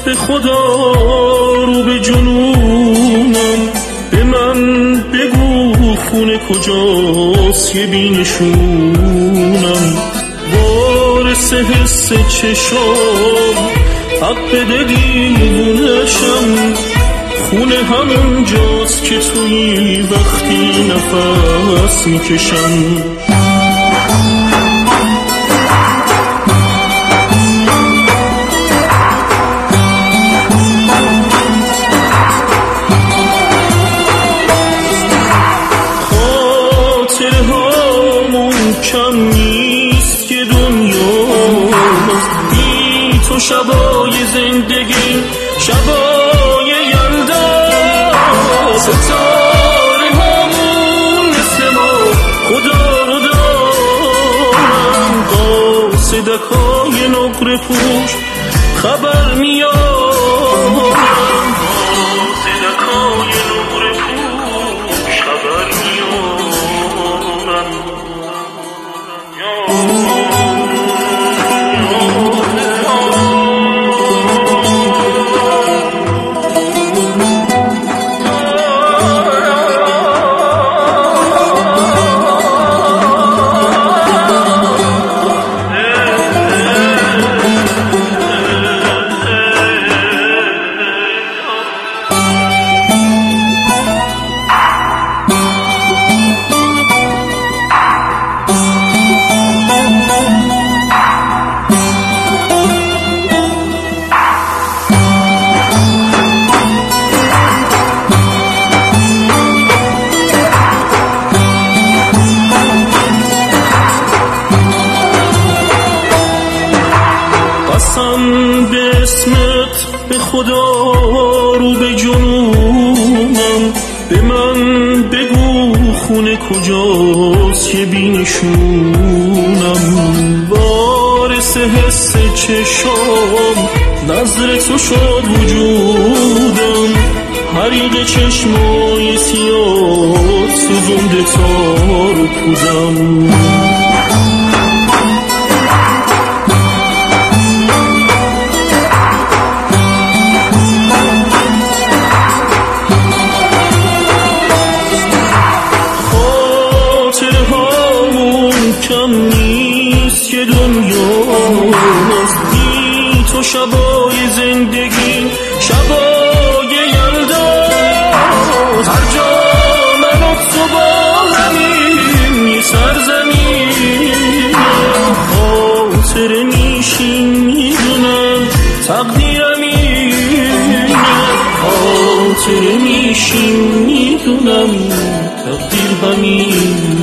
به خدا رو به جنونم، به من بگو خونه کجاست یه بینشونم. وارث حس چشام حق بده دیوونشم، خونه همون جاست که توی وقتی نفس میکشم. کم نیست که دنیا بی تو شبای زندگی شبای یلدا، ستاره همون مثل ما خدا رو دارن، قاصدکای نقره پوش خبر میارن، قاصدکای نقره پوش خبر میارن. قسم به اسمت به خدا رو به جنونم، به من بگو خونه کجاست یه بینشونم. وارث حس چشام نظر تو شد وجودم، حریق چشمای سیاه سوزنده تار و پودم. کم نیست که دنیاست بی تو شبای زندگی شبای یلداست. هر جا من و تو با همین یه سرزمین، خاطره میشیم میدونم تقدیرم اینه، خاطره میشیم میدونم تقدیر همین.